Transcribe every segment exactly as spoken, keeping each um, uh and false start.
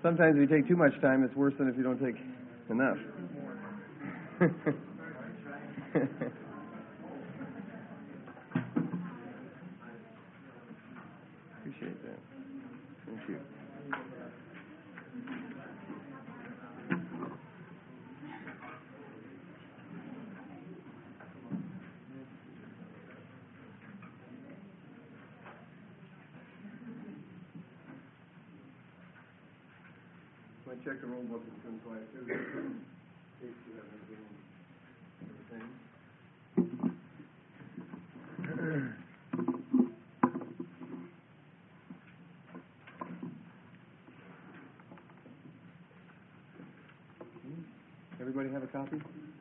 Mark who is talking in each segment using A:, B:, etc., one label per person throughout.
A: sometimes if you take too much time, it's worse than if you don't take enough. Appreciate that. Thank you. So I checked the roll book and couldn't find it. In case you have anything. Everybody have a copy?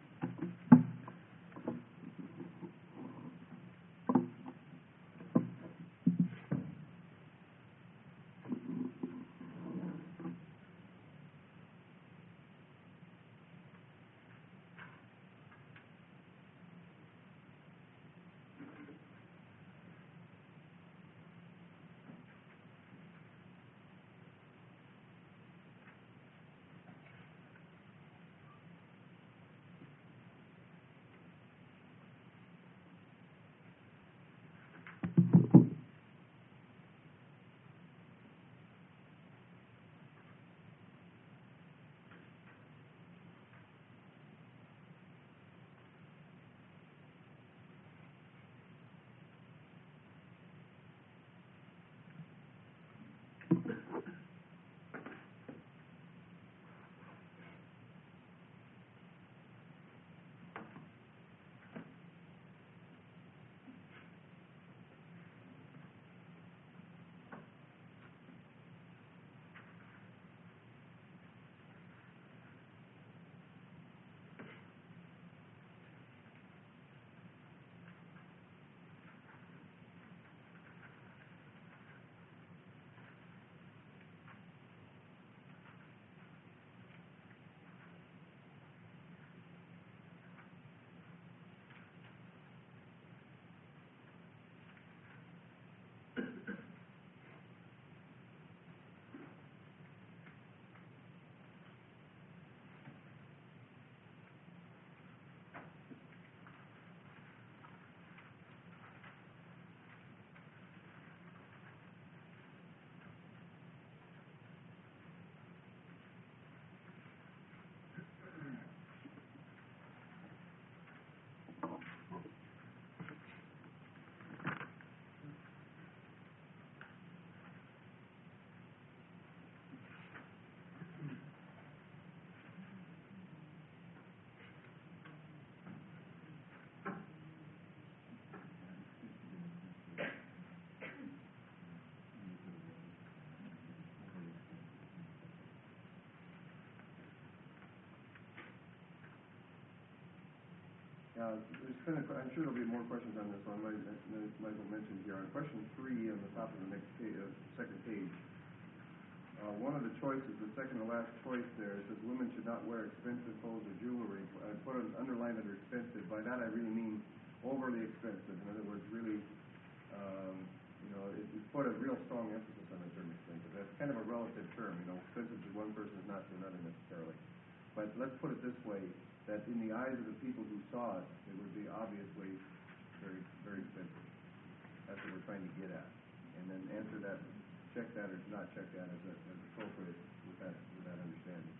A: Uh, there's kind of, I'm sure there'll be more questions on this one. I might, might as well mention here. On question three on the top of the next page, uh, second page, uh, one of the choices, the second to last choice there, it says women should not wear expensive clothes or jewelry. I put an underline under expensive. By that I really mean overly expensive. In other words, really, um, you know, it, it's put a real strong emphasis on the term expensive. That's kind of a relative term. You know, expensive to one person is not to another necessarily. But let's put it this way, that in the eyes of the people who saw it, it would be obviously very, very expensive. That's what we're trying to get at. And then answer that, check that or not check that as, a, as appropriate with that, with that understanding.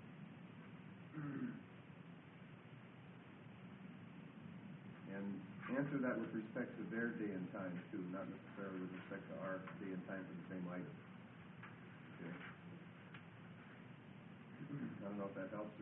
A: And answer that with respect to their day and time, too, not necessarily with respect to our day and time for the same item. Okay. I don't know if that helps.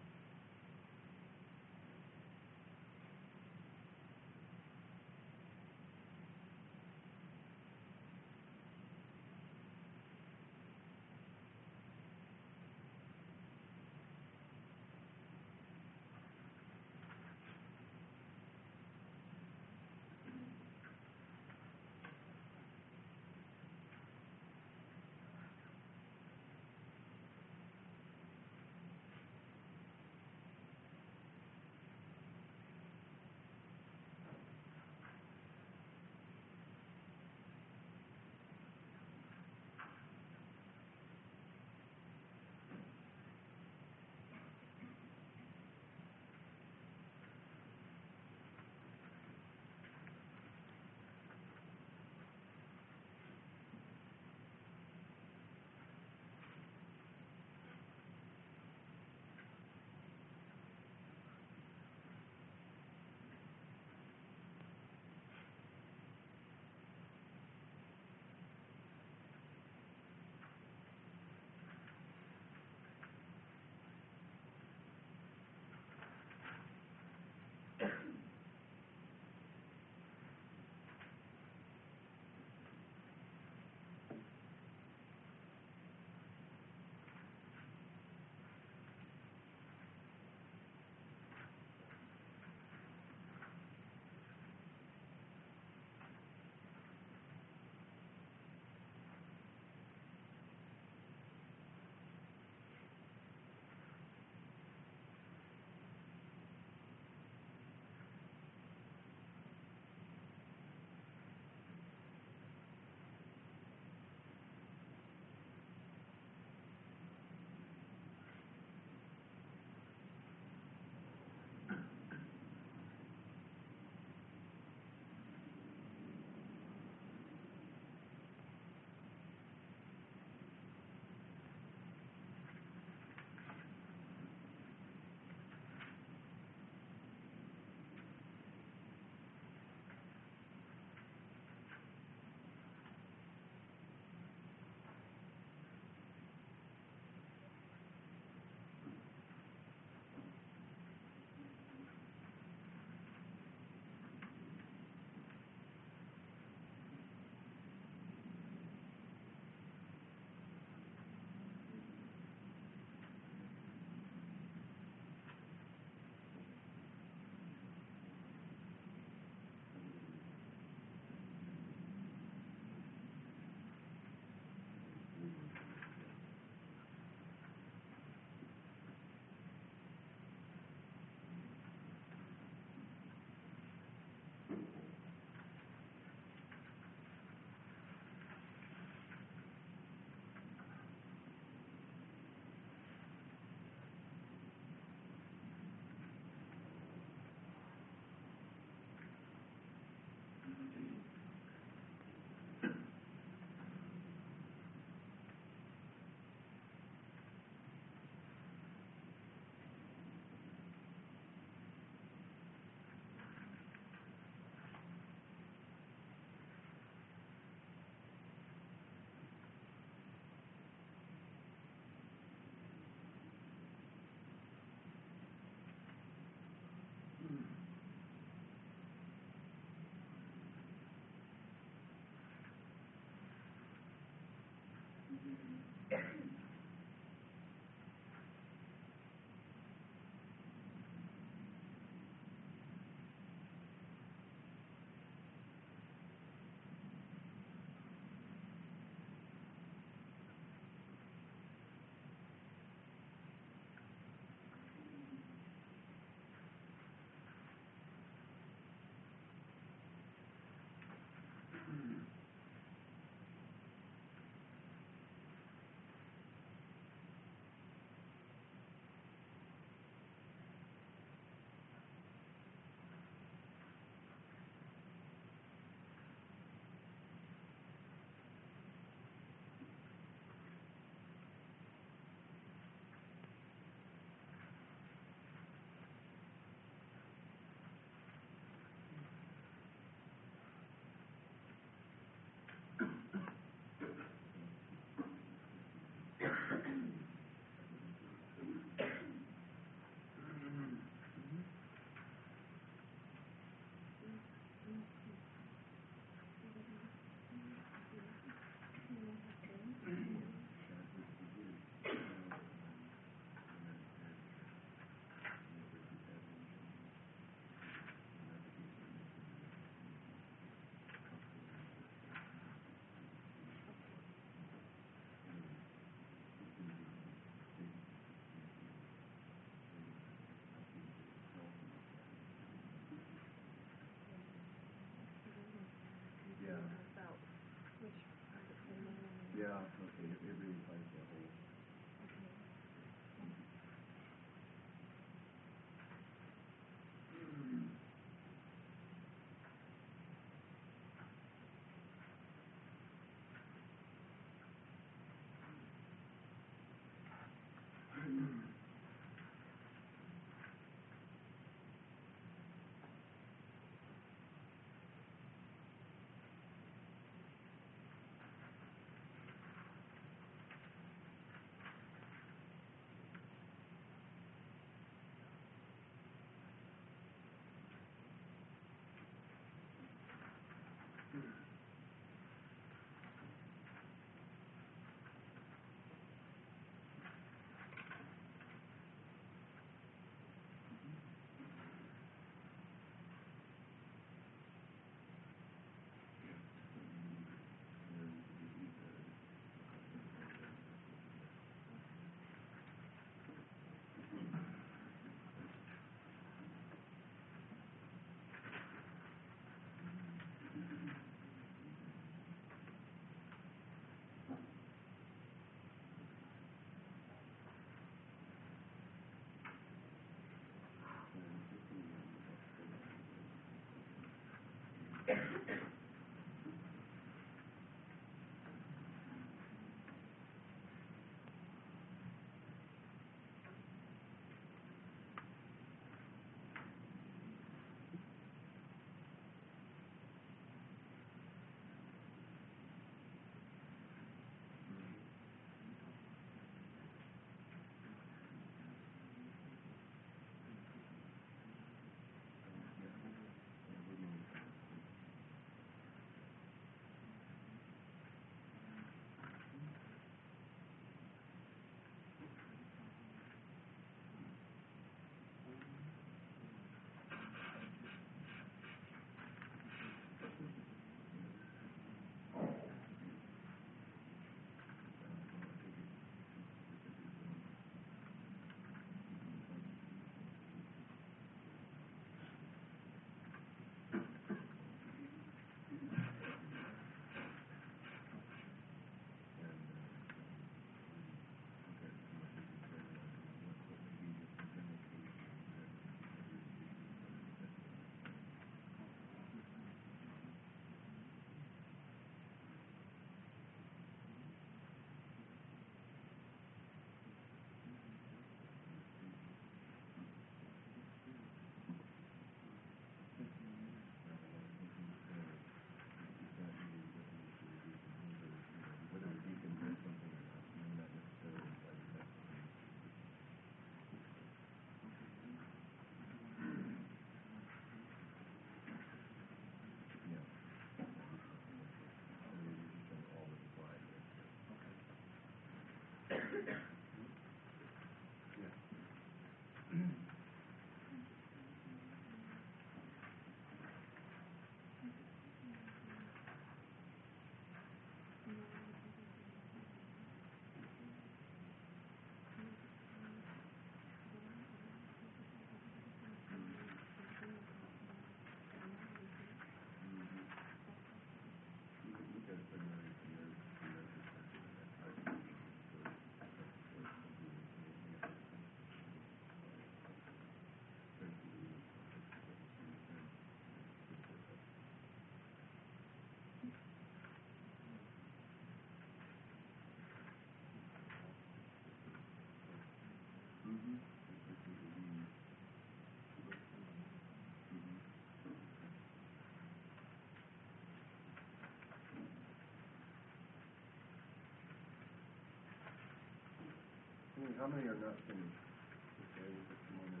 A: How many are not finished? Okay, we'll put some on it.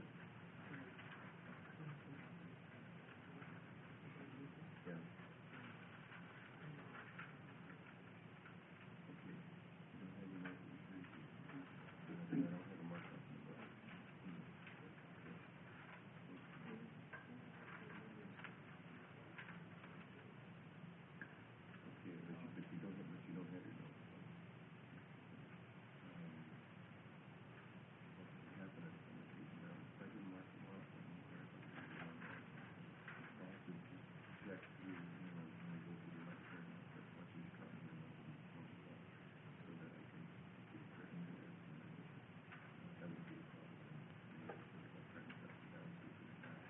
A: Yeah. Okay. You don't have any mark on the three. I don't have a mark on the book. Okay, but you, but you don't have, but you don't have your notes. Um, what's happening on the page now? If I didn't mark them off, then you have to, I have to just check through, you know, when I go through the lecture, that's what you call me, and nothing is wrong with that, so that I can get corrected there. That would be a problem. You know, sort of like trying to cut it down so it's not.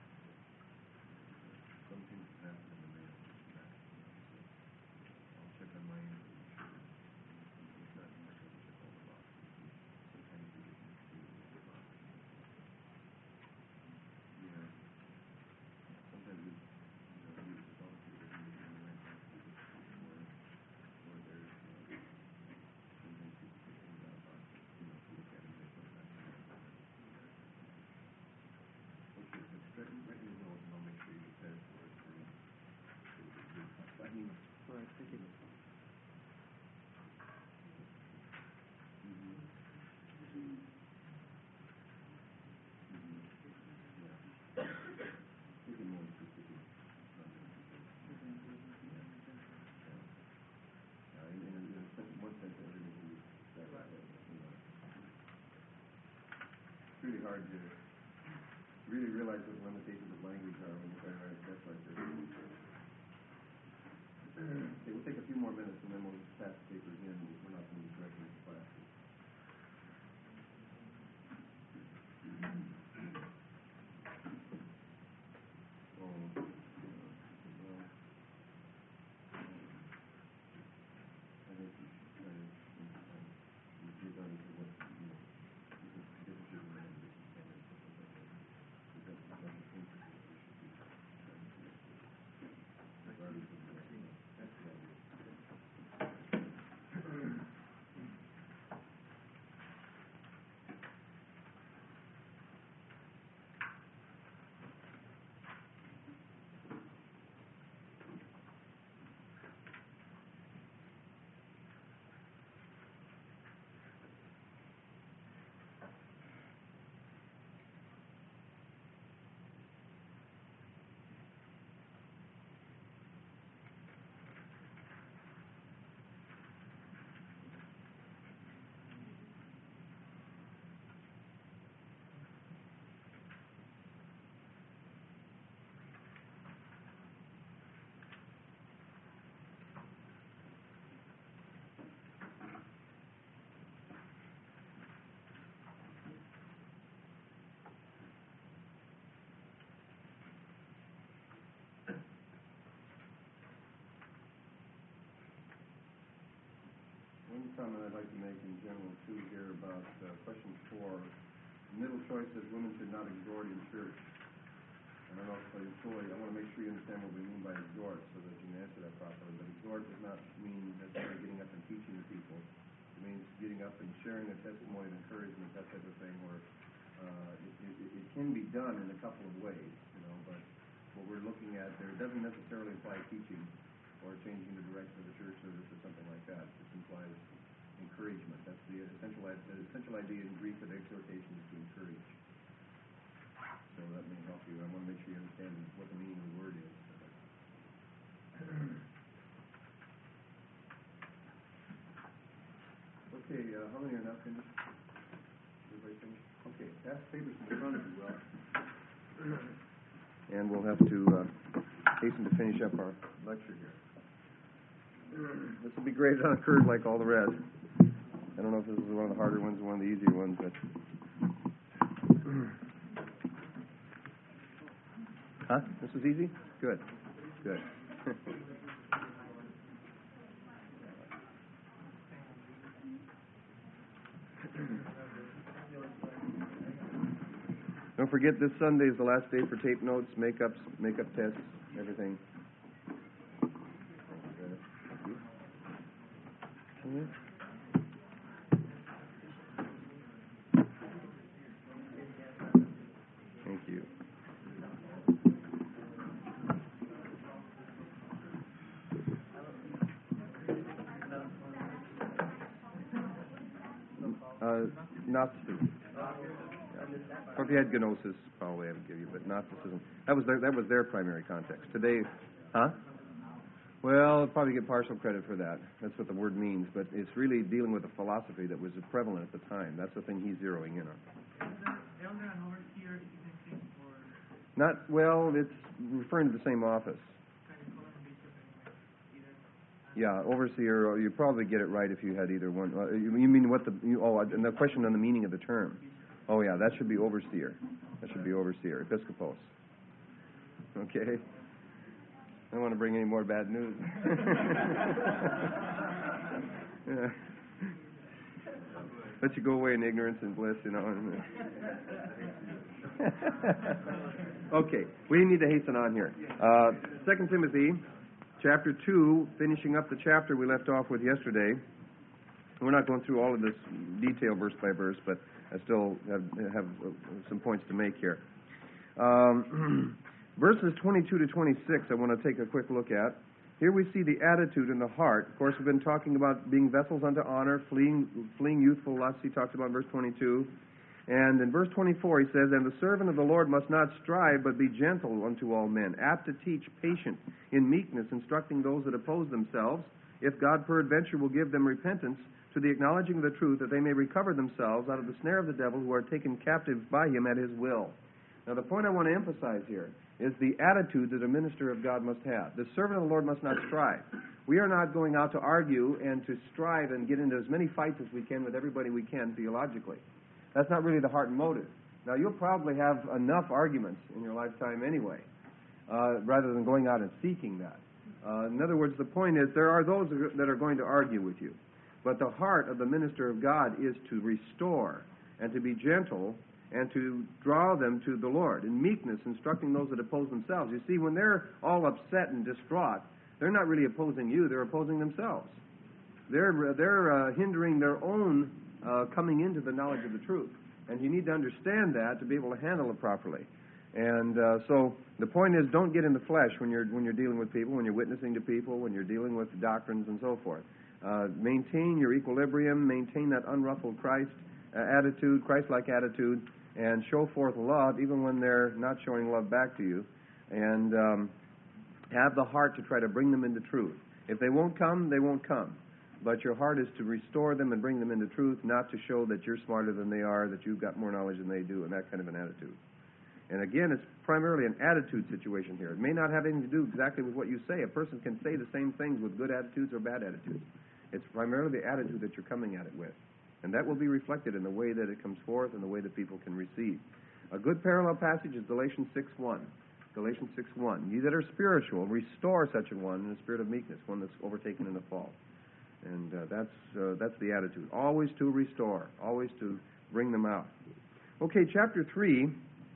A: Some things happen in the mail, it's not, you know, so I'll check on my end to make sure it's not, I double check all the boxes. Sometimes you get mixed in with the boxes. Yeah. Sometimes it's, you know, you just volunteer to do it in the right boxes, or, or there's, uh, sometimes people put things out of boxes, you know, to look at them, they put it back in there. Okay, but write write me a note, and I'll make sure you get that for us, and I mean,
B: All right, thank you.
A: thinking more specific. Uh, in, in, a, in a sense, one sense, everything can be said like that, but, you know, it's really hard to really realize what the limitations of language are when you try to write text like this. Okay, we'll take a few more minutes, and then we'll pass the papers in. We're not going to be correcting the classes. Oh, uh, well, I think we should try to think about it, regardless of what, you know, different differences in language and standards, stuff like that. Because that's, that's the principle that we should be trying to do, regardless of what, you know, that's the idea. One comment I'd like to make in general, too, here about uh, question four. The middle choice says women should not exhort in church. I don't know if I fully, I want to make sure you understand what we mean by exhort so that you can answer that properly. But exhort does not mean necessarily getting up and teaching the people. It means getting up and sharing a testimony of encouragement, that type of thing, where uh, it, it, it can be done in a couple of ways, you know, but what we're looking at there doesn't necessarily imply teaching or changing the direction of the church service or something like that. It implies encouragement. That's the essential, the essential idea in Greek of exhortation is to encourage. So that may help you. I want to make sure you understand what the meaning of the word is. Okay, uh, how many are not finished? Everybody finished? Okay, pass the papers in front of you, well. And we'll have to uh, hasten to finish up our lecture here. This will be graded on a curve like all the rest. I don't know if this is one of the harder ones or one of the easier ones, but... Huh? This was easy? Good. Good. Don't forget this Sunday is the last day for tape notes, makeups, makeup tests, everything. Thank you. Uh, Gnosticism. Or if you had gnosis, probably I would give you, but Gnosticism. That was their, that was their primary context. Today, huh? Well, I'll probably get partial credit for that. That's what the word means, but it's really dealing with a philosophy that was prevalent at the time. That's the thing he's zeroing in on. Not, well, it's referring to the same office. Yeah, overseer, you probably get it right if you had either one. Uh, you, you mean what the, you, oh, and the question on the meaning of the term. Oh, yeah, that should be overseer. That should be overseer, episcopos. Okay? I don't want to bring any more bad news. Yeah. Let you go away in ignorance and bliss, you know. Okay, we need to hasten on here. Uh, Second Timothy, chapter two, finishing up the chapter we left off with yesterday. We're not going through all of this detail verse by verse, but I still have, have some points to make here. Um, verses twenty-two to twenty-six I want to take a quick look at. Here we see the attitude in the heart. Of course, we've been talking about being vessels unto honor, fleeing, fleeing youthful lusts. He talks about in verse twenty-two. And in verse twenty-four he says, And the servant of the Lord must not strive, but be gentle unto all men, apt to teach, patient, in meekness, instructing those that oppose themselves, if God peradventure will give them repentance, to the acknowledging of the truth, that they may recover themselves out of the snare of the devil, who are taken captive by him at his will. Now, the point I want to emphasize here is the attitude that a minister of God must have. The servant of the Lord must not strive. We are not going out to argue and to strive and get into as many fights as we can with everybody we can theologically. That's not really the heart and motive. Now, you'll probably have enough arguments in your lifetime anyway, uh, rather than going out and seeking that. Uh, in other words, the point is there are those that are going to argue with you. But the heart of the minister of God is to restore and to be gentle and to draw them to the Lord in meekness, instructing those that oppose themselves. You see, when they're all upset and distraught, they're not really opposing you, they're opposing themselves. They're, they're uh, hindering their own uh, coming into the knowledge of the truth. And you need to understand that to be able to handle it properly. And uh, so the point is, don't get in the flesh when you're, when you're dealing with people, when you're witnessing to people, when you're dealing with doctrines and so forth. Uh, maintain your equilibrium, maintain that unruffled Christ uh, attitude, Christ-like attitude, and show forth love even when they're not showing love back to you, and um, have the heart to try to bring them into truth. If they won't come, they won't come. But your heart is to restore them and bring them into truth, not to show that you're smarter than they are, that you've got more knowledge than they do, and that kind of an attitude. And again, it's primarily an attitude situation here. It may not have anything to do exactly with what you say. A person can say the same things with good attitudes or bad attitudes. It's primarily the attitude that you're coming at it with. And that will be reflected in the way that it comes forth and the way that people can receive. A good parallel passage is Galatians six one. Galatians six one. Ye that are spiritual, restore such a one in a spirit of meekness, one that's overtaken in a fall. And uh, that's uh, that's the attitude. Always to restore. Always to bring them out. Okay, chapter three.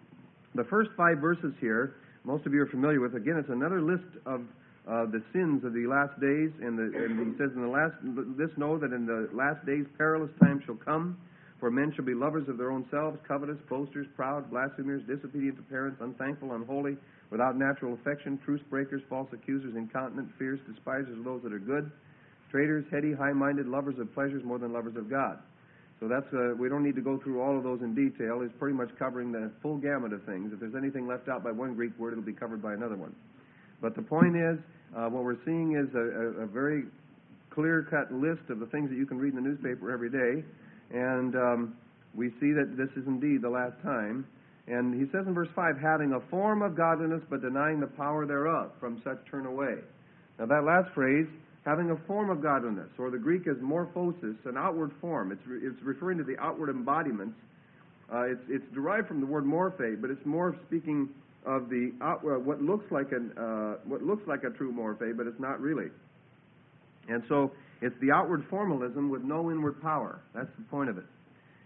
A: The first five verses here, most of you are familiar with. Again, it's another list of Uh, the sins of the last days, and, the, and he says, in the last, this know that in the last days perilous times shall come, for men shall be lovers of their own selves, covetous, boasters, proud, blasphemers, disobedient to parents, unthankful, unholy, without natural affection, truce breakers, false accusers, incontinent, fierce, despisers of those that are good, traitors, heady, high-minded, lovers of pleasures more than lovers of God. So that's uh, we don't need to go through all of those in detail. It's pretty much covering the full gamut of things. If there's anything left out by one Greek word, it'll be covered by another one. But the point is, uh, what we're seeing is a, a, a very clear-cut list of the things that you can read in the newspaper every day. And um, we see that this is indeed the last time. And he says in verse five, having a form of godliness but denying the power thereof, from such turn away. Now that last phrase, having a form of godliness, or the Greek is morphosis, an outward form. It's, re- it's referring to the outward embodiments. Uh, it's, it's derived from the word morphe, but it's more speaking of the outward, what looks like an uh, what looks like a true morphe, but it's not really. And so it's the outward formalism with no inward power. That's the point of it.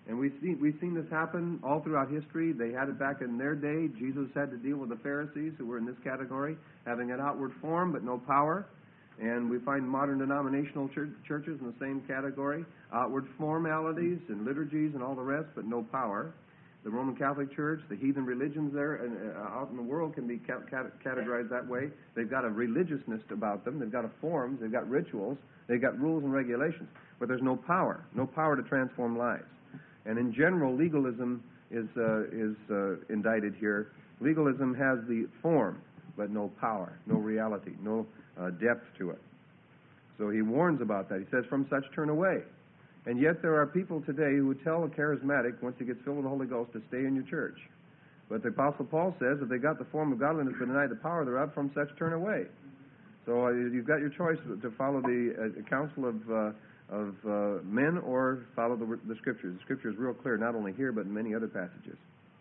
A: And we've seen, we've seen this happen all throughout history. They had it back in their day. Jesus had to deal with the Pharisees, who were in this category, having an outward form but no power. And we find modern denominational church, churches in the same category, outward formalities and liturgies and all the rest, but no power. The Roman Catholic Church, the heathen religions there and, uh, out in the world can be ca- ca- categorized that way. They've got a religiousness about them. They've got a forms. They've got rituals. They've got rules and regulations. But there's no power, no power to transform lives. And in general, legalism is, uh, is uh, indicted here. Legalism has the form, but no power, no reality, no uh, depth to it. So he warns about that. He says, from such turn away. And yet there are people today who would tell a charismatic, once he gets filled with the Holy Ghost, to stay in your church. But the Apostle Paul says, if they got the form of godliness but deny the power thereof, from such turn away. So uh, you've got your choice to follow the uh, counsel of uh, of uh, men or follow the, the Scriptures. The Scripture is real clear, not only here, but in many other passages.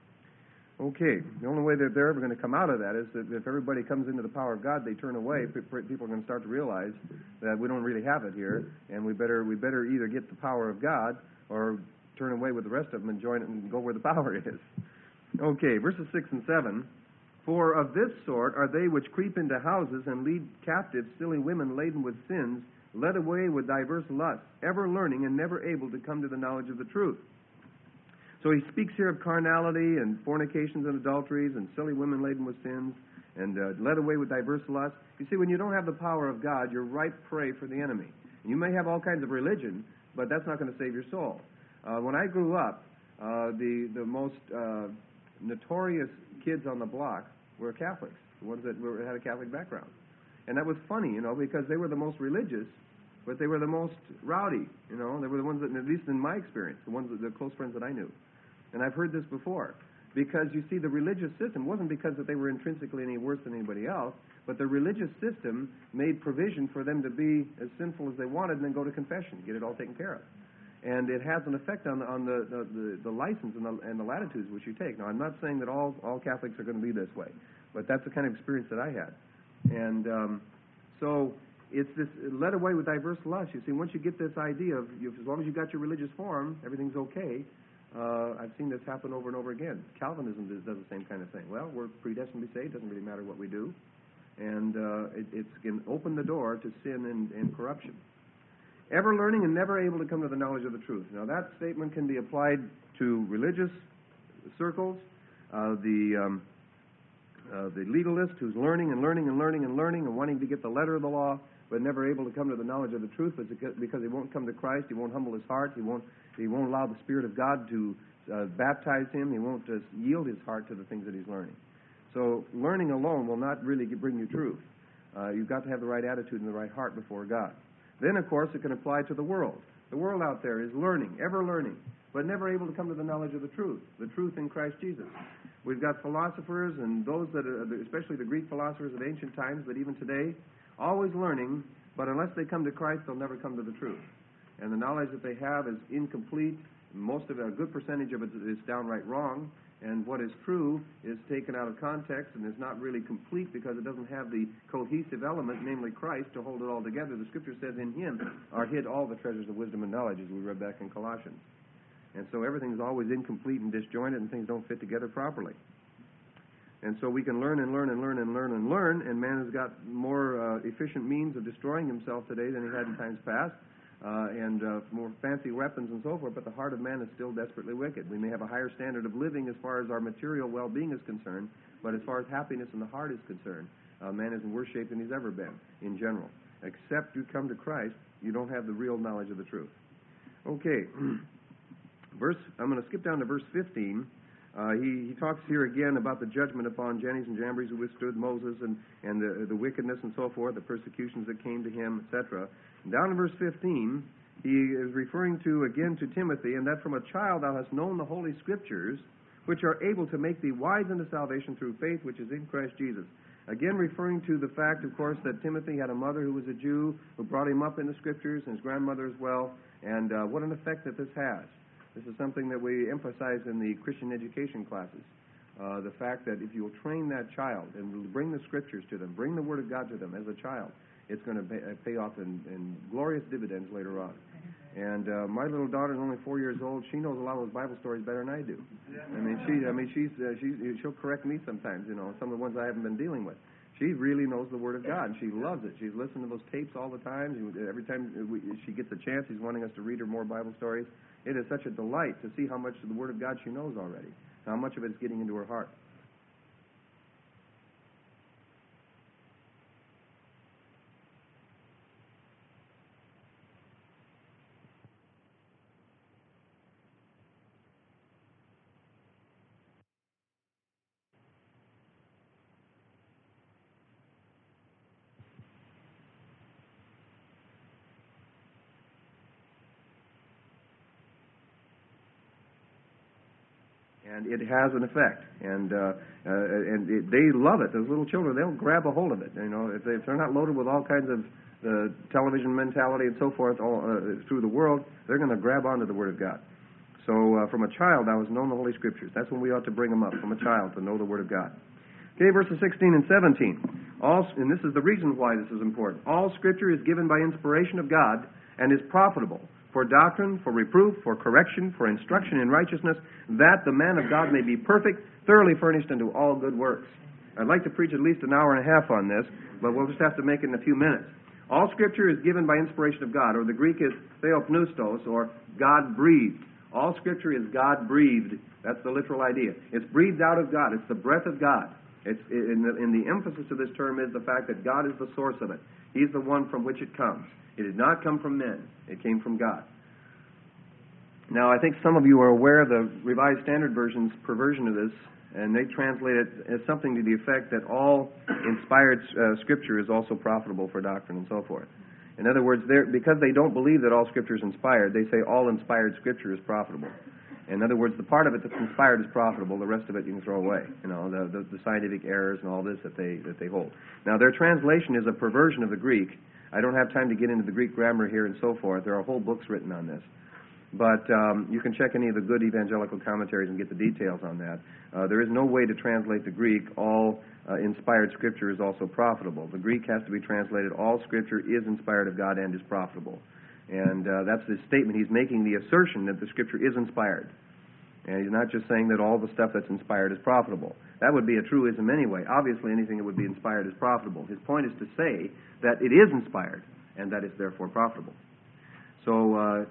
A: Okay, the only way that they're ever going to come out of that is that if everybody comes into the power of God, they turn away. People are going to start to realize that we don't really have it here, and we better we better either get the power of God or turn away with the rest of them and join it and go where the power is. Okay, verses six and seven. For of this sort are they which creep into houses and lead captive silly women laden with sins, led away with diverse lusts, ever learning and never able to come to the knowledge of the truth. So he speaks here of carnality and fornications and adulteries and silly women laden with sins and uh, led away with diverse lusts. You see, when you don't have the power of God, you're ripe prey for the enemy. And you may have all kinds of religion, but that's not going to save your soul. Uh, when I grew up, uh, the, the most uh, notorious kids on the block were Catholics, the ones that were, had a Catholic background. And that was funny, you know, because they were the most religious, but they were the most rowdy, you know. They were the ones that, at least in my experience, the ones that, the close friends that I knew. And I've heard this before. Because, you see, the religious system wasn't because that they were intrinsically any worse than anybody else, but the religious system made provision for them to be as sinful as they wanted and then go to confession, get it all taken care of. And it has an effect on, on the, the, the, the license and the, and the latitudes which you take. Now, I'm not saying that all, all Catholics are going to be this way, but that's the kind of experience that I had. And um, so it's this led away with diverse lusts. You see, once you get this idea of you, as long as you got your religious form, everything's okay. Uh, I've seen this happen over and over again. Calvinism does, does the same kind of thing. Well, we're predestined to be saved. Doesn't really matter what we do. And uh, it it's can open the door to sin and, and corruption. Ever learning and never able to come to the knowledge of the truth. Now, that statement can be applied to religious circles, uh, the... Um, Uh, the legalist who's learning and learning and learning and learning and wanting to get the letter of the law, but never able to come to the knowledge of the truth, but because he won't come to Christ, he won't humble his heart, he won't he won't allow the Spirit of God to uh, baptize him, he won't uh, yield his heart to the things that he's learning. So learning alone will not really bring you truth. Uh, you've got to have the right attitude and the right heart before God. Then, of course, it can apply to the world. The world out there is learning, ever learning, but never able to come to the knowledge of the truth, the truth in Christ Jesus. We've got philosophers and those that are, especially the Greek philosophers of ancient times, but even today, always learning, but unless they come to Christ, they'll never come to the truth. And the knowledge that they have is incomplete. Most of it, a good percentage of it is downright wrong, and what is true is taken out of context and is not really complete because it doesn't have the cohesive element, namely Christ, to hold it all together. The Scripture says in Him are hid all the treasures of wisdom and knowledge, as we read back in Colossians. And so everything's always incomplete and disjointed, and things don't fit together properly. And so we can learn and learn and learn and learn and learn, and man has got more uh, efficient means of destroying himself today than he had in times past, uh, and uh, more fancy weapons and so forth, but the heart of man is still desperately wicked. We may have a higher standard of living as far as our material well-being is concerned, but as far as happiness in the heart is concerned, uh, man is in worse shape than he's ever been, in general. Except you come to Christ, you don't have the real knowledge of the truth. Okay. Verse, I'm going to skip down to verse fifteen. Uh, he, he talks here again about the judgment upon Jannes and Jambres who withstood Moses and, and the, the wickedness and so forth, the persecutions that came to him, et cetera. Down in verse fifteen, he is referring to, again, to Timothy, and that from a child thou hast known the Holy Scriptures, which are able to make thee wise unto salvation through faith which is in Christ Jesus. Again, referring to the fact, of course, that Timothy had a mother who was a Jew, who brought him up in the Scriptures, and his grandmother as well, and uh, what an effect that this has. This is something that we emphasize in the Christian education classes. Uh, the fact that if you'll train that child and bring the Scriptures to them, bring the Word of God to them as a child, it's going to pay, pay off in, in glorious dividends later on. And uh, my little daughter's only four years old. She knows a lot of those Bible stories better than I do. I mean, she, I mean, she's, uh, she's, she'll correct me sometimes. You know, some of the ones I haven't been dealing with. She really knows the Word of God, and she loves it. She's listening to those tapes all the time. Every time we, she gets a chance, she's wanting us to read her more Bible stories. It is such a delight to see how much of the Word of God she knows already, how much of it is getting into her heart. And it has an effect, and uh, uh, and it, they love it. Those little children, they'll grab a hold of it. You know, if, they, if they're not loaded with all kinds of uh, television mentality and so forth all uh, through the world, they're going to grab onto the Word of God. So uh, from a child, I was known the Holy Scriptures. That's when we ought to bring them up, from a child, to know the Word of God. Okay, verses sixteen and seventeen. All, and this is the reason why this is important. All Scripture is given by inspiration of God and is profitable for doctrine, for reproof, for correction, for instruction in righteousness, that the man of God may be perfect, thoroughly furnished unto all good works. I'd like to preach at least an hour and a half on this, but we'll just have to make it in a few minutes. All Scripture is given by inspiration of God, or the Greek is theopneustos, or God-breathed. All Scripture is God-breathed. That's the literal idea. It's breathed out of God. It's the breath of God. It's, in, the, in the emphasis of this term is the fact that God is the source of it. He's the one from which it comes. It did not come from men. It came from God. Now, I think some of you are aware of the Revised Standard Version's perversion of this, and they translate it as something to the effect that all inspired uh, Scripture is also profitable for doctrine and so forth. In other words, because they don't believe that all Scripture is inspired, they say all inspired Scripture is profitable. In other words, the part of it that's inspired is profitable. The rest of it you can throw away. You know, the, the, the scientific errors and all this that they that they hold. Now, their translation is a perversion of the Greek. I don't have time to get into the Greek grammar here and so forth. There are whole books written on this. But um, you can check any of the good evangelical commentaries and get the details on that. Uh, there is no way to translate the Greek, all uh, inspired Scripture is also profitable. The Greek has to be translated, all Scripture is inspired of God and is profitable. And uh, that's the statement. He's making the assertion that the Scripture is inspired. And he's not just saying that all the stuff that's inspired is profitable. That would be a truism anyway. Obviously, anything that would be inspired is profitable. His point is to say that it is inspired, and that it's therefore profitable. So uh,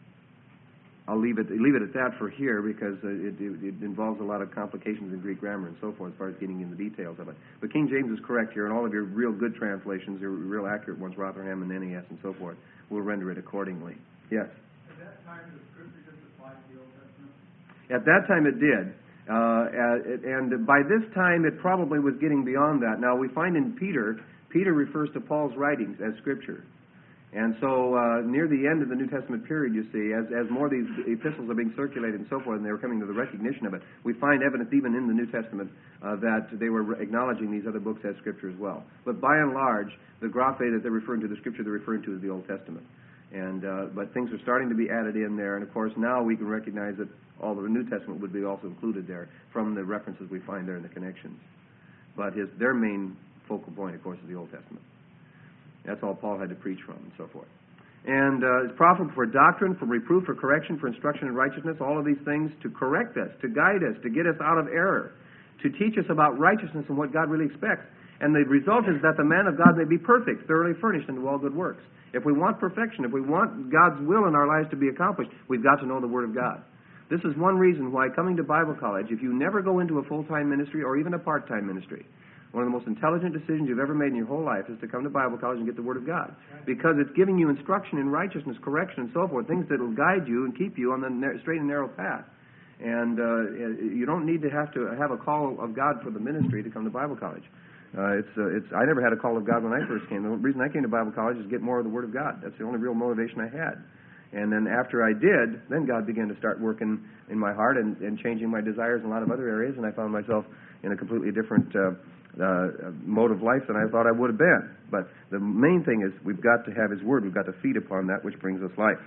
A: I'll leave it leave it at that for here, because it, it, it involves a lot of complications in Greek grammar and so forth as far as getting into the details of it. But King James is correct here, and all of your real good translations, your real accurate ones, Rotherham and N A S and so forth, will render it accordingly. Yes?
B: At that time, the Scripture just applied to the Old Testament?
A: At that time it did. Uh, and by this time it probably was getting beyond that. Now we find in Peter, Peter refers to Paul's writings as Scripture. And so uh, near the end of the New Testament period, you see, as, as more of these epistles are being circulated and so forth, and they were coming to the recognition of it, we find evidence even in the New Testament uh, that they were acknowledging these other books as Scripture as well. But by and large, the graphe that they're referring to, the Scripture they're referring to is the Old Testament. And uh, but things are starting to be added in there, and of course now we can recognize that all of the New Testament would be also included there from the references we find there in the connections. But his their main focal point, of course, is the Old Testament. That's all Paul had to preach from, and so forth. And uh, it's profitable for doctrine, for reproof, for correction, for instruction in righteousness, all of these things to correct us, to guide us, to get us out of error, to teach us about righteousness and what God really expects. And the result is that the man of God may be perfect, thoroughly furnished unto all good works. If we want perfection, if we want God's will in our lives to be accomplished, we've got to know the Word of God. This is one reason why coming to Bible college, if you never go into a full-time ministry or even a part-time ministry, one of the most intelligent decisions you've ever made in your whole life is to come to Bible college and get the Word of God. Because it's giving you instruction in righteousness, correction, and so forth, things that will guide you and keep you on the straight and narrow path. And uh, you don't need to have to have a call of God for the ministry to come to Bible college. Uh, it's, uh, it's. I never had a call of God when I first came. The reason I came to Bible college is to get more of the Word of God. That's the only real motivation I had. And then after I did, then God began to start working in my heart and, and changing my desires in a lot of other areas, and I found myself in a completely different uh, uh, mode of life than I thought I would have been. But the main thing is we've got to have His Word. We've got to feed upon that which brings us life.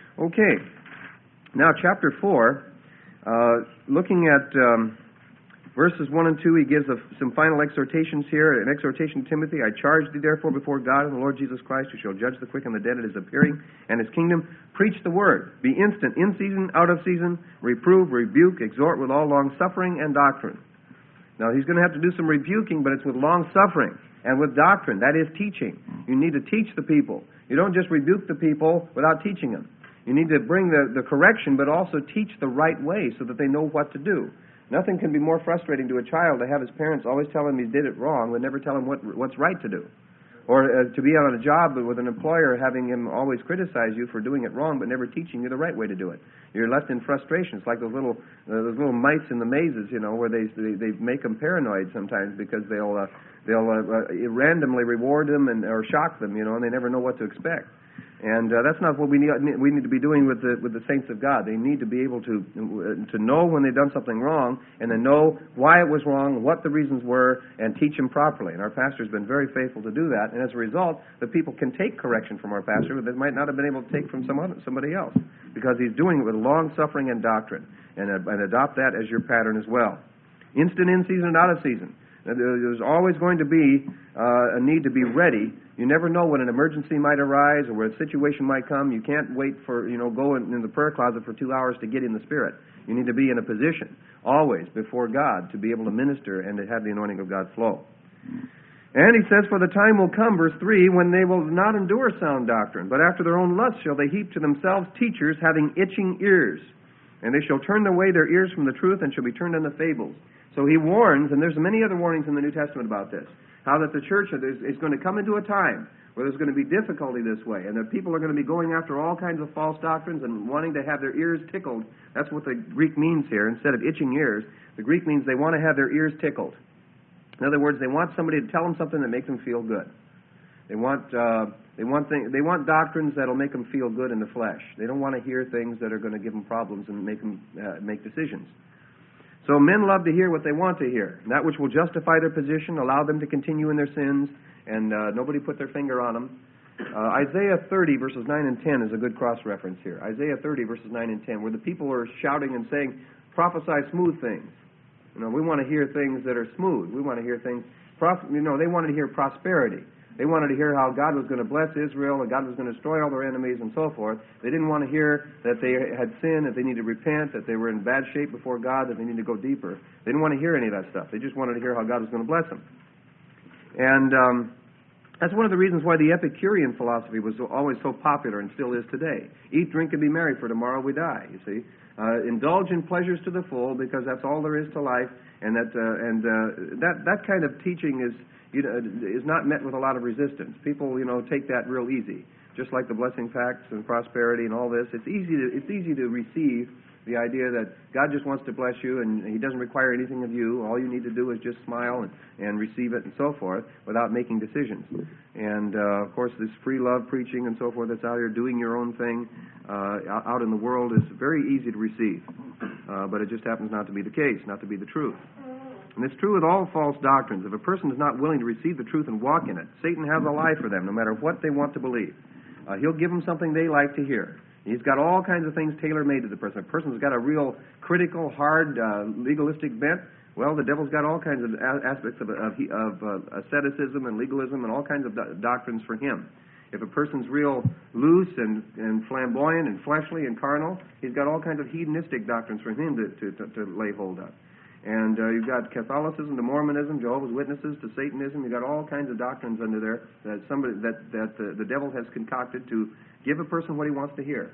A: Okay. Now, chapter four, uh, looking at um, Verses one and two, he gives a, some final exhortations here. An exhortation to Timothy, I charge thee therefore before God and the Lord Jesus Christ, who shall judge the quick and the dead at his appearing and his kingdom. Preach the word. Be instant, in season, out of season. Reprove, rebuke, exhort with all long-suffering and doctrine. Now, he's going to have to do some rebuking, but it's with long-suffering and with doctrine. That is teaching. You need to teach the people. You don't just rebuke the people without teaching them. You need to bring the, the correction, but also teach the right way so that they know what to do. Nothing can be more frustrating to a child to have his parents always tell him he did it wrong, but never tell him what what's right to do. Or uh, to be on a job with an employer having him always criticize you for doing it wrong, but never teaching you the right way to do it. You're left in frustration. It's like those little uh, those little mice in the mazes, you know, where they they, they make them paranoid sometimes because they'll uh, they'll uh, uh, randomly reward them and or shock them, you know, and they never know what to expect. And uh, that's not what we need. We need to be doing with the with the saints of God. They need to be able to to know when they've done something wrong, and then know why it was wrong, what the reasons were, and teach them properly. And our pastor's been very faithful to do that. And as a result, the people can take correction from our pastor that they might not have been able to take from some other, somebody else, because he's doing it with long suffering and doctrine, and uh, and adopt that as your pattern as well. Instant in season and out of season. There's always going to be uh, a need to be ready. You never know when an emergency might arise or where a situation might come. You can't wait for, you know, go in, in the prayer closet for two hours to get in the Spirit. You need to be in a position, always, before God to be able to minister and to have the anointing of God flow. And he says, for the time will come, verse three, when they will not endure sound doctrine, but after their own lust shall they heap to themselves teachers having itching ears. And they shall turn away their ears from the truth and shall be turned unto fables. So he warns, and there's many other warnings in the New Testament about this, how that the church is going to come into a time where there's going to be difficulty this way, and that people are going to be going after all kinds of false doctrines and wanting to have their ears tickled. That's what the Greek means here. Instead of itching ears, the Greek means they want to have their ears tickled. In other words, they want somebody to tell them something that makes them feel good. They want uh, they want th- they want doctrines that'll make them feel good in the flesh. They don't want to hear things that are going to give them problems and make them uh, make decisions. So men love to hear what they want to hear, that which will justify their position, allow them to continue in their sins, and uh, nobody put their finger on them. Uh, Isaiah thirty, verses nine and ten is a good cross-reference here. Isaiah thirty, verses nine and ten, where the people are shouting and saying, prophesy smooth things. You know, we want to hear things that are smooth. We want to hear things, prof- you know, they wanted to hear prosperity. They wanted to hear how God was going to bless Israel and God was going to destroy all their enemies and so forth. They didn't want to hear that they had sinned, that they needed to repent, that they were in bad shape before God, that they needed to go deeper. They didn't want to hear any of that stuff. They just wanted to hear how God was going to bless them. And um, that's one of the reasons why the Epicurean philosophy was always so popular and still is today. Eat, drink, and be merry, for tomorrow we die, you see. Uh, indulge in pleasures to the full, because that's all there is to life. And that uh, and uh, that that kind of teaching is you know is not met with a lot of resistance. People you know take that real easy, just like the blessing facts and prosperity and all this. It's easy to it's easy to receive the idea that God just wants to bless you and He doesn't require anything of you. All you need to do is just smile and, and receive it and so forth without making decisions. And uh, of course, this free love preaching and so forth that's out here doing your own thing uh, out in the world is very easy to receive. Uh, but it just happens not to be the case, not to be the truth. And it's true with all false doctrines. If a person is not willing to receive the truth and walk in it, Satan has a lie for them, no matter what they want to believe. Uh, he'll give them something they like to hear. He's got all kinds of things tailor-made to the person. If a person's got a real critical, hard, uh, legalistic bent, well, the devil's got all kinds of a- aspects of, of, of uh, asceticism and legalism and all kinds of do- doctrines for him. If a person's real loose and, and flamboyant and fleshly and carnal, he's got all kinds of hedonistic doctrines for him to, to, to, to lay hold of. And uh, you've got Catholicism to Mormonism, Jehovah's Witnesses to Satanism. You've got all kinds of doctrines under there that somebody that that uh, the devil has concocted to give a person what he wants to hear.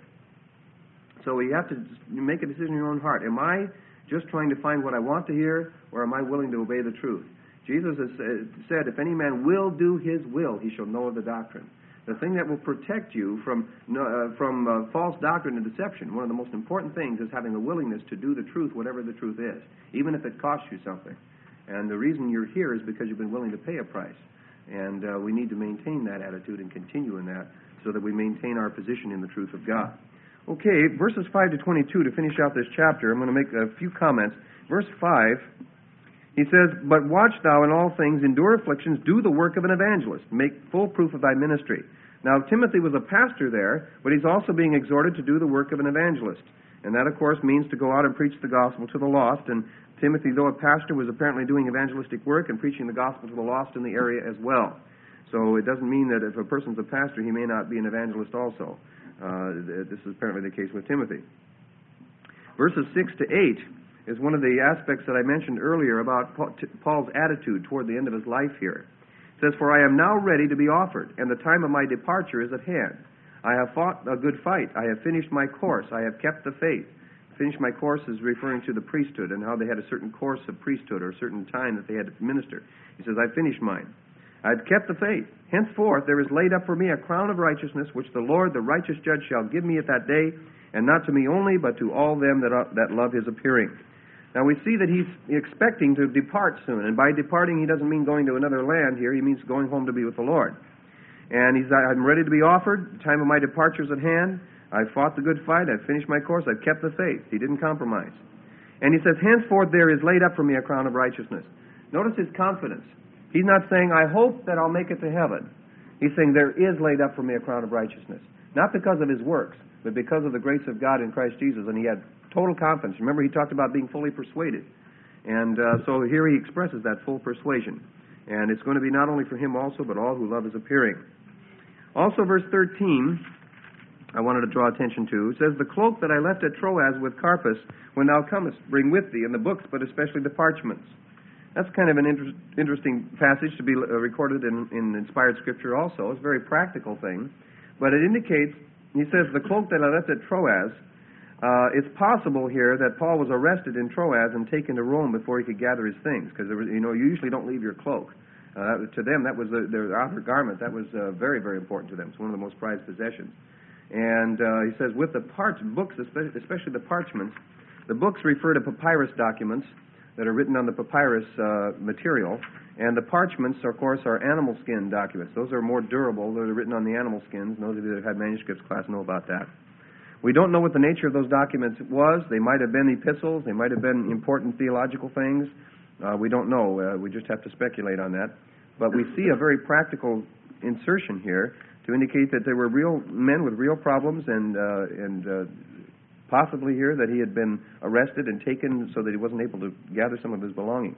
A: So you have to make a decision in your own heart. Am I just trying to find what I want to hear, or am I willing to obey the truth? Jesus has said, if any man will do his will, he shall know of the doctrine. The thing that will protect you from uh, from uh, false doctrine and deception, one of the most important things is having a willingness to do the truth, whatever the truth is, even if it costs you something. And the reason you're here is because you've been willing to pay a price. And uh, we need to maintain that attitude and continue in that so that we maintain our position in the truth of God. Okay, verses five to twenty-two to finish out this chapter. I'm going to make a few comments. Verse five, he says, but watch thou in all things, endure afflictions, do the work of an evangelist, make full proof of thy ministry. Now, Timothy was a pastor there, but he's also being exhorted to do the work of an evangelist. And that, of course, means to go out and preach the gospel to the lost. And Timothy, though a pastor, was apparently doing evangelistic work and preaching the gospel to the lost in the area as well. So it doesn't mean that if a person's a pastor, he may not be an evangelist also. Uh, this is apparently the case with Timothy. Verses six to eight is one of the aspects that I mentioned earlier about Paul's attitude toward the end of his life here. It says, "For I am now ready to be offered, and the time of my departure is at hand. I have fought a good fight. I have finished my course. I have kept the faith." Finished my course is referring to the priesthood and how they had a certain course of priesthood or a certain time that they had to minister. He says, "I finished mine. I've kept the faith. Henceforth there is laid up for me a crown of righteousness, which the Lord, the righteous judge, shall give me at that day, and not to me only, but to all them that, are, that love his appearing." Now we see that he's expecting to depart soon, and by departing he doesn't mean going to another land here. He means going home to be with the Lord. And he's, I'm ready to be offered. The time of my departure is at hand. I've fought the good fight. I've finished my course. I've kept the faith. He didn't compromise. And he says, "Henceforth there is laid up for me a crown of righteousness." Notice his confidence. He's not saying, "I hope that I'll make it to heaven." He's saying, there is laid up for me a crown of righteousness. Not because of his works, but because of the grace of God in Christ Jesus. And he had total confidence. Remember, he talked about being fully persuaded. And uh, so here he expresses that full persuasion. And it's going to be not only for him also, but all who love his appearing. Also, verse thirteen, I wanted to draw attention to. It says, "The cloak that I left at Troas with Carpus, when thou comest, bring with thee, and the books, but especially the parchments." That's kind of an inter- interesting passage to be uh, recorded in, in inspired Scripture also. It's a very practical thing. But it indicates, he says, "The cloak that I left at Troas," uh, it's possible here that Paul was arrested in Troas and taken to Rome before he could gather his things, because, you know, you usually don't leave your cloak. Uh, to them, that was a, their outer garment. That was uh, very, very important to them. It's one of the most prized possessions. And uh, he says, with the parch books, especially the parchments, the books refer to papyrus documents that are written on the papyrus uh, material, and the parchments, of course, are animal skin documents. Those are more durable. They're written on the animal skins. Those of you that have had manuscripts class know about that. We don't know what the nature of those documents was. They might have been epistles. They might have been important theological things. Uh, we don't know. Uh, we just have to speculate on that. But we see a very practical insertion here to indicate that there were real men with real problems, and uh, and uh, possibly here that he had been arrested and taken so that he wasn't able to gather some of his belongings.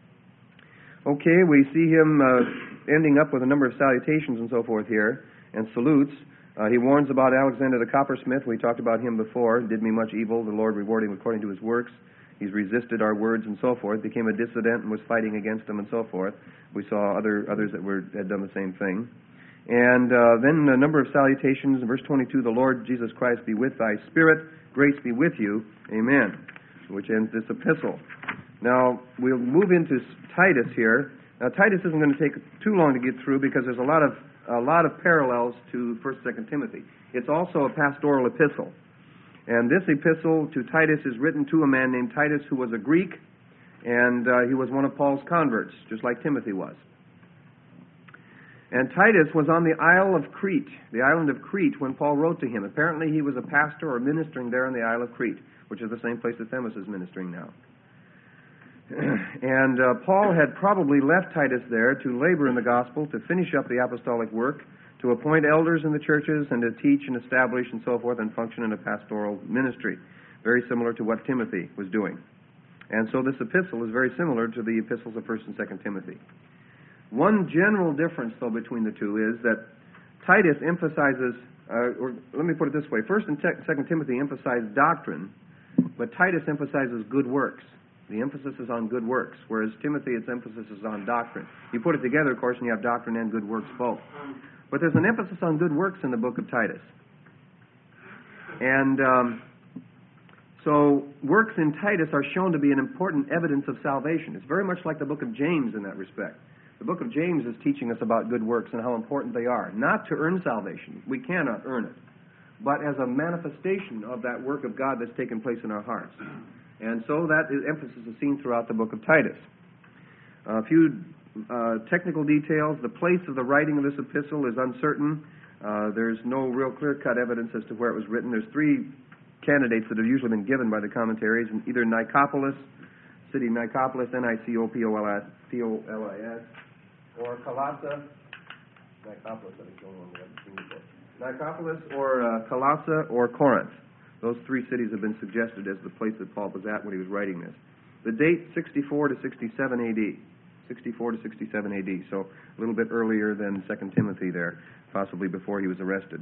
A: Okay, we see him uh, ending up with a number of salutations and so forth here, and salutes. Uh, he warns about Alexander the coppersmith. We talked about him before. Did me much evil. The Lord reward him according to his works. He's resisted our words and so forth, became a dissident and was fighting against them and so forth. We saw other others that were had done the same thing. And uh, then a number of salutations. In verse twenty-two, "The Lord Jesus Christ be with thy spirit. Grace be with you. Amen," which ends this epistle. Now, we'll move into Titus here. Now, Titus isn't going to take too long to get through because there's a lot of a lot of parallels to First and Second Timothy. It's also a pastoral epistle. And this epistle to Titus is written to a man named Titus who was a Greek, and uh, he was one of Paul's converts, just like Timothy was. And Titus was on the Isle of Crete, the island of Crete, when Paul wrote to him. Apparently he was a pastor or ministering there on the Isle of Crete, which is the same place that Themis is ministering now. And uh, Paul had probably left Titus there to labor in the gospel, to finish up the apostolic work, to appoint elders in the churches, and to teach and establish and so forth, and function in a pastoral ministry, very similar to what Timothy was doing. And so this epistle is very similar to the epistles of First and Second Timothy. One general difference, though, between the two is that Titus emphasizes, uh, or let me put it this way, First and Second Timothy emphasize doctrine, but Titus emphasizes good works. The emphasis is on good works, whereas Timothy, its emphasis is on doctrine. You put it together, of course, and you have doctrine and good works both. But there's an emphasis on good works in the book of Titus. And um, so works in Titus are shown to be an important evidence of salvation. It's very much like the book of James in that respect. The book of James is teaching us about good works and how important they are. Not to earn salvation. We cannot earn it. But as a manifestation of that work of God that's taken place in our hearts. And so that is, emphasis is seen throughout the book of Titus. A few uh, technical details. The place of the writing of this epistle is uncertain. Uh, there's no real clear-cut evidence as to where it was written. There's three candidates that have usually been given by the commentaries, either Nicopolis, city Nicopolis, N I C O P O L I S, or Colassa, Nicopolis, I think is the only one we haven't seen before. Nicopolis, or uh, Colassa, or Corinth. Those three cities have been suggested as the place that Paul was at when he was writing this. The date, sixty-four to sixty-seven A D sixty-four to sixty-seven A D, so a little bit earlier than Second Timothy there, possibly before he was arrested.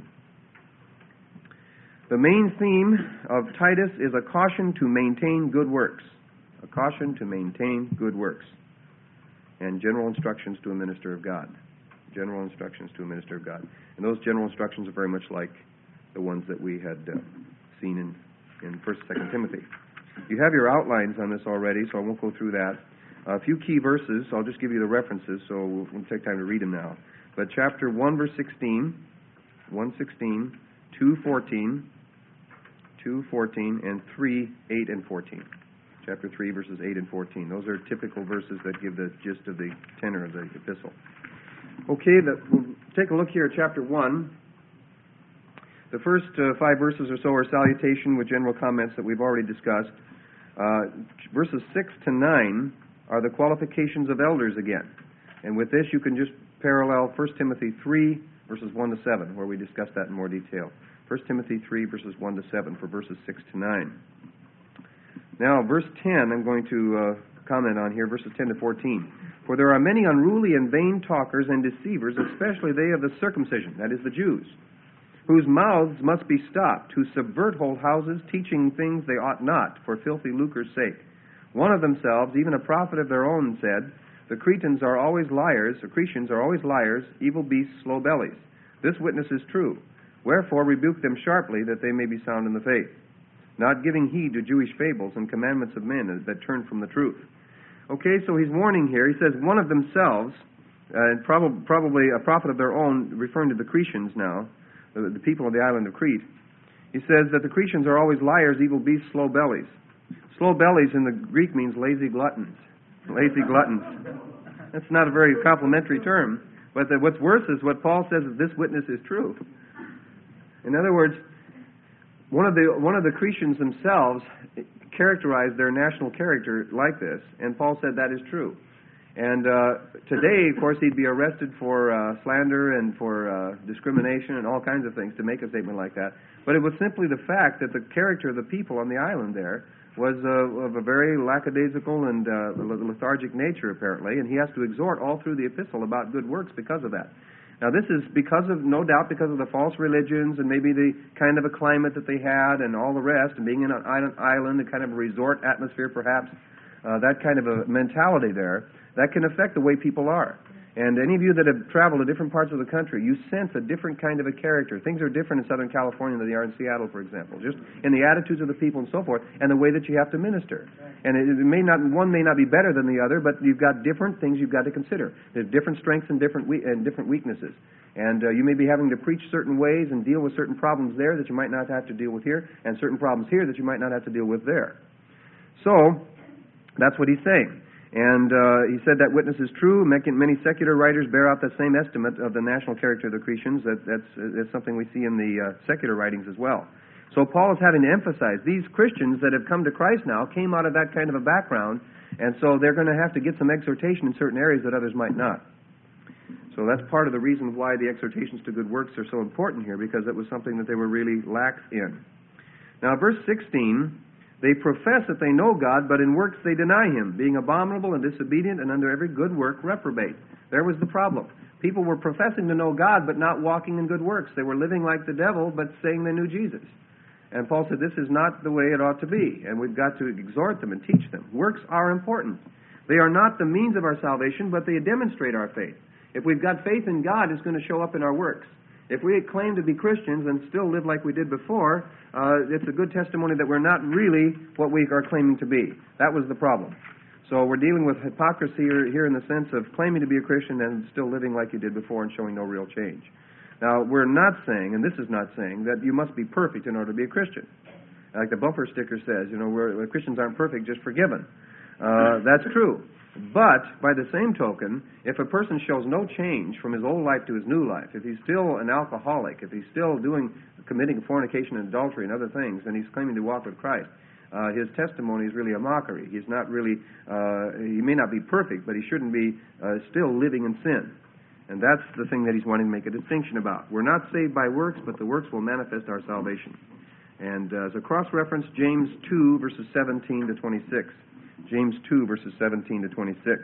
A: The main theme of Titus is a caution to maintain good works. A caution to maintain good works. And general instructions to a minister of God. General instructions to a minister of God. And those general instructions are very much like the ones that we had uh, seen in, in First and Second Timothy. You have your outlines on this already, so I won't go through that. A few key verses, I'll just give you the references, so we'll, we'll take time to read them now. But chapter one, verse sixteen, one sixteen, two fourteen, two fourteen, and three, eight, and fourteen. Chapter three, verses eight and fourteen. Those are typical verses that give the gist of the tenor of the epistle. Okay, the, we'll take a look here at chapter one. The first uh, five verses or so are salutation with general comments that we've already discussed. Uh, verses six to nine are the qualifications of elders again. And with this, you can just parallel First Timothy three, verses one to seven, where we discuss that in more detail. First Timothy three, verses one to seven, for verses six to nine. Now, verse ten, I'm going to uh, comment on here, verses ten to fourteen. For there are many unruly and vain talkers and deceivers, especially they of the circumcision, that is, the Jews, whose mouths must be stopped, who subvert whole houses, teaching things they ought not, for filthy lucre's sake. One of themselves, even a prophet of their own, said, The Cretans are always liars, the Cretians are always liars, evil beasts, slow bellies. This witness is true. Wherefore rebuke them sharply, that they may be sound in the faith, not giving heed to Jewish fables and commandments of men that turn from the truth. Okay, so he's warning here. He says, one of themselves, uh, and prob- probably a prophet of their own, referring to the Cretans now, the, the people of the island of Crete. He says that the Cretans are always liars, evil beasts, slow bellies. Slow bellies in the Greek means lazy gluttons. Lazy gluttons. That's not a very complimentary term. But the, what's worse is what Paul says, that this witness is true. In other words, one of the one of the Cretans themselves characterized their national character like this, and Paul said that is true. And uh, today, of course, he'd be arrested for uh, slander and for uh, discrimination and all kinds of things to make a statement like that. But it was simply the fact that the character of the people on the island there was uh, of a very lackadaisical and uh, lethargic nature, apparently, and he has to exhort all through the epistle about good works because of that. Now, this is because of, no doubt, because of the false religions and maybe the kind of a climate that they had and all the rest, and being in an island, island a kind of a resort atmosphere, perhaps, uh, that kind of a mentality there, that can affect the way people are. And any of you that have traveled to different parts of the country, you sense a different kind of a character. Things are different in Southern California than they are in Seattle, for example, just in the attitudes of the people and so forth, and the way that you have to minister. And it, it may not, one may not be better than the other, but you've got different things you've got to consider. There's different strengths and different we- and different weaknesses. And uh, you may be having to preach certain ways and deal with certain problems there that you might not have to deal with here, and certain problems here that you might not have to deal with there. So, that's what he's saying. And uh, he said that witness is true. Many secular writers bear out that same estimate of the national character of the Cretans. That, that's, that's something we see in the uh, secular writings as well. So Paul is having to emphasize, these Christians that have come to Christ now came out of that kind of a background, and so they're going to have to get some exhortation in certain areas that others might not. So that's part of the reason why the exhortations to good works are so important here, because it was something that they were really lax in. Now, verse sixteen... They profess that they know God, but in works they deny Him, being abominable and disobedient, and under every good work reprobate. There was the problem. People were professing to know God, but not walking in good works. They were living like the devil, but saying they knew Jesus. And Paul said this is not the way it ought to be, and we've got to exhort them and teach them. Works are important. They are not the means of our salvation, but they demonstrate our faith. If we've got faith in God, it's going to show up in our works. If we claim to be Christians and still live like we did before, uh, it's a good testimony that we're not really what we are claiming to be. That was the problem. So we're dealing with hypocrisy here, here in the sense of claiming to be a Christian and still living like you did before and showing no real change. Now, we're not saying, and this is not saying, that you must be perfect in order to be a Christian. Like the bumper sticker says, you know, we're, Christians aren't perfect, just forgiven. Uh, that's true. But, by the same token, if a person shows no change from his old life to his new life, if he's still an alcoholic, if he's still doing, committing fornication and adultery and other things, and he's claiming to walk with Christ, uh, his testimony is really a mockery. He's not really, uh, he may not be perfect, but he shouldn't be uh, still living in sin. And that's the thing that he's wanting to make a distinction about. We're not saved by works, but the works will manifest our salvation. And uh, as a cross-reference, James two, verses seventeen to twenty-six. James two, verses seventeen to twenty-six.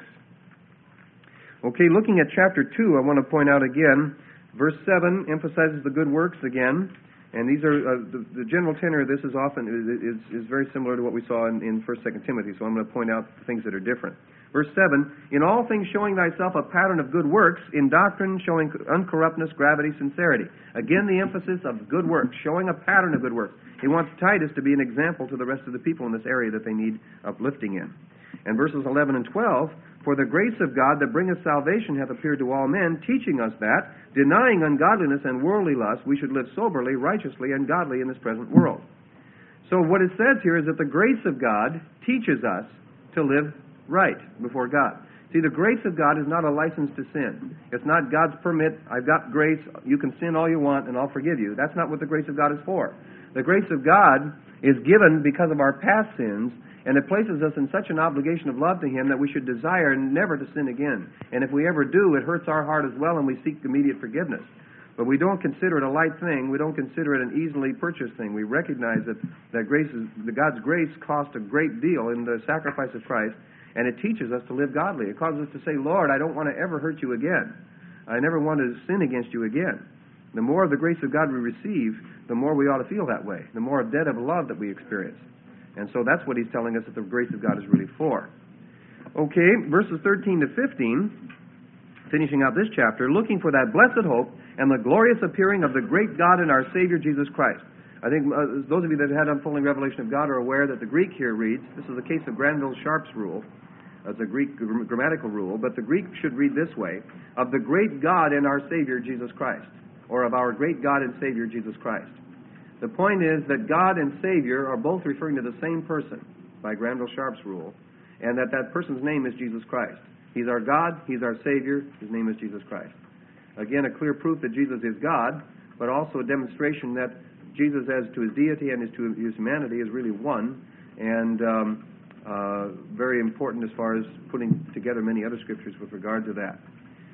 A: Okay, looking at chapter two, I want to point out again, verse seven emphasizes the good works again. And these are, uh, the, the general tenor of this is often, is, is very similar to what we saw in, in First, Second Timothy, so I'm going to point out things that are different. Verse seven, in all things showing thyself a pattern of good works, in doctrine showing uncorruptness, gravity, sincerity. Again, the emphasis of good works, showing a pattern of good works. He wants Titus to be an example to the rest of the people in this area that they need uplifting in. And verses eleven and twelve, for the grace of God that bringeth salvation hath appeared to all men, teaching us that, denying ungodliness and worldly lust, we should live soberly, righteously, and godly in this present world. So what it says here is that the grace of God teaches us to live right before God. See, the grace of God is not a license to sin. It's not God's permit, I've got grace, you can sin all you want and I'll forgive you. That's not what the grace of God is for. The grace of God is given because of our past sins, and it places us in such an obligation of love to Him that we should desire never to sin again. And if we ever do, it hurts our heart as well, and we seek immediate forgiveness. But we don't consider it a light thing. We don't consider it an easily purchased thing. We recognize that, that grace is, that God's grace cost a great deal in the sacrifice of Christ, and it teaches us to live godly. It causes us to say, Lord, I don't want to ever hurt you again. I never want to sin against you again. The more of the grace of God we receive, the more we ought to feel that way, the more of debt of love that we experience. And so that's what he's telling us that the grace of God is really for. Okay, verses thirteen to fifteen, finishing out this chapter, looking for that blessed hope and the glorious appearing of the great God and our Savior Jesus Christ. I think uh, those of you that have had unfolding revelation of God are aware that the Greek here reads, this is a case of Granville Sharp's rule, it's a Greek gr- grammatical rule, but the Greek should read this way, of the great God and our Savior Jesus Christ, or of our great God and Savior Jesus Christ. The point is that God and Savior are both referring to the same person by Granville Sharp's rule, and that that person's name is Jesus Christ. He's our God, He's our Savior, His name is Jesus Christ. Again, a clear proof that Jesus is God, but also a demonstration that Jesus as to His deity and as to His humanity is really one, and um, uh, very important as far as putting together many other scriptures with regard to that.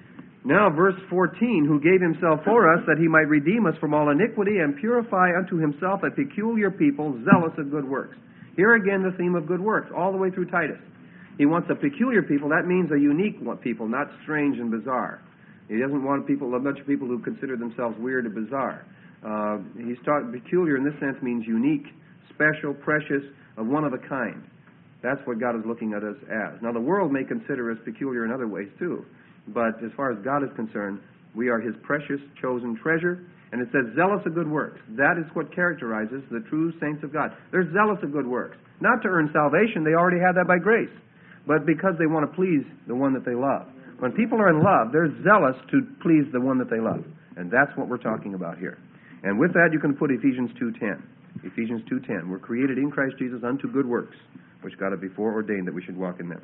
A: Now, verse fourteen, who gave Himself for us that He might redeem us from all iniquity and purify unto Himself a peculiar people, zealous of good works. Here again the theme of good works, all the way through Titus. He wants a peculiar people. That means a unique people, not strange and bizarre. He doesn't want people, a bunch of people who consider themselves weird or bizarre. Uh, he's taught peculiar in this sense means unique, special, precious, of one of a kind. That's what God is looking at us as. Now, the world may consider us peculiar in other ways too. But as far as God is concerned, we are His precious, chosen treasure. And it says, zealous of good works. That is what characterizes the true saints of God. They're zealous of good works. Not to earn salvation, they already have that by grace. But because they want to please the one that they love. When people are in love, they're zealous to please the one that they love. And that's what we're talking about here. And with that, you can put Ephesians two ten. Ephesians two ten. We're created in Christ Jesus unto good works, which God had before ordained that we should walk in them.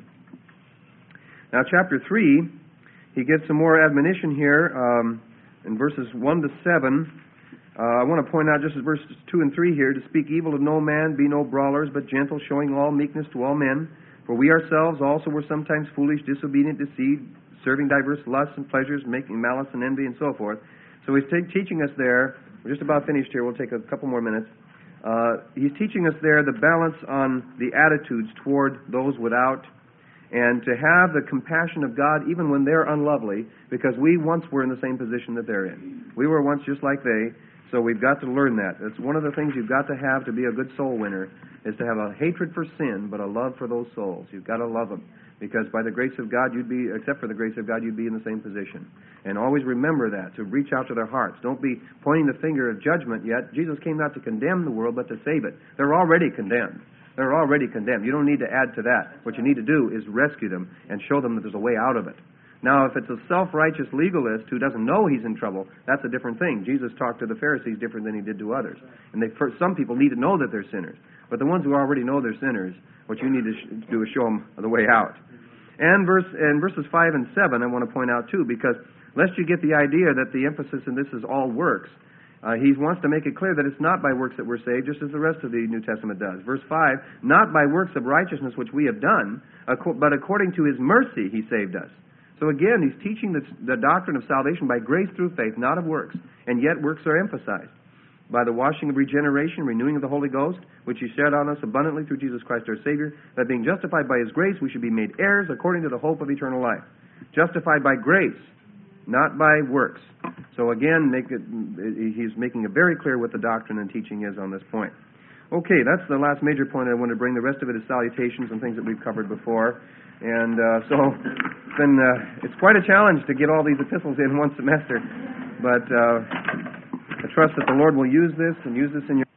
A: Now, chapter three... he gets some more admonition here um, in verses one to seven. Uh, I want to point out just as verses two and three here, to speak evil of no man, be no brawlers, but gentle, showing all meekness to all men. For we ourselves also were sometimes foolish, disobedient, deceived, serving diverse lusts and pleasures, making malice and envy, and so forth. So he's t- teaching us there, we're just about finished here, we'll take a couple more minutes. Uh, he's teaching us there the balance on the attitudes toward those without, and to have the compassion of God even when they're unlovely, because we once were in the same position that they're in. We were once just like they, so we've got to learn that. That's one of the things you've got to have to be a good soul winner, is to have a hatred for sin, but a love for those souls. You've got to love them, because by the grace of God, you'd be, except for the grace of God, you'd be in the same position. And always remember that, to reach out to their hearts. Don't be pointing the finger of judgment yet. Jesus came not to condemn the world, but to save it. They're already condemned. They're already condemned. You don't need to add to that. What you need to do is rescue them and show them that there's a way out of it. Now, if it's a self-righteous legalist who doesn't know he's in trouble, that's a different thing. Jesus talked to the Pharisees different than He did to others. And they, some people need to know that they're sinners. But the ones who already know they're sinners, what you need to sh- do is show them the way out. And verse and verses five and seven I want to point out too, because lest you get the idea that the emphasis in this is all works, Uh, he wants to make it clear that it's not by works that we're saved, just as the rest of the New Testament does. Verse five, not by works of righteousness which we have done, but according to His mercy He saved us. So again, he's teaching the, the doctrine of salvation by grace through faith, not of works, and yet works are emphasized.
C: by the washing of regeneration, renewing of the Holy Ghost, which He shed on us abundantly through Jesus Christ our Savior, that being justified by His grace, we should be made heirs according to the hope of eternal life. Justified by grace, not by works. So again, make it, he's making it very clear what the doctrine and teaching is on this point. Okay, that's the last major point I want to bring. The rest of it is salutations and things that we've covered before. And uh, so it's, been, uh, it's quite a challenge to get all these epistles in one semester. But uh, I trust that the Lord will use this and use this in your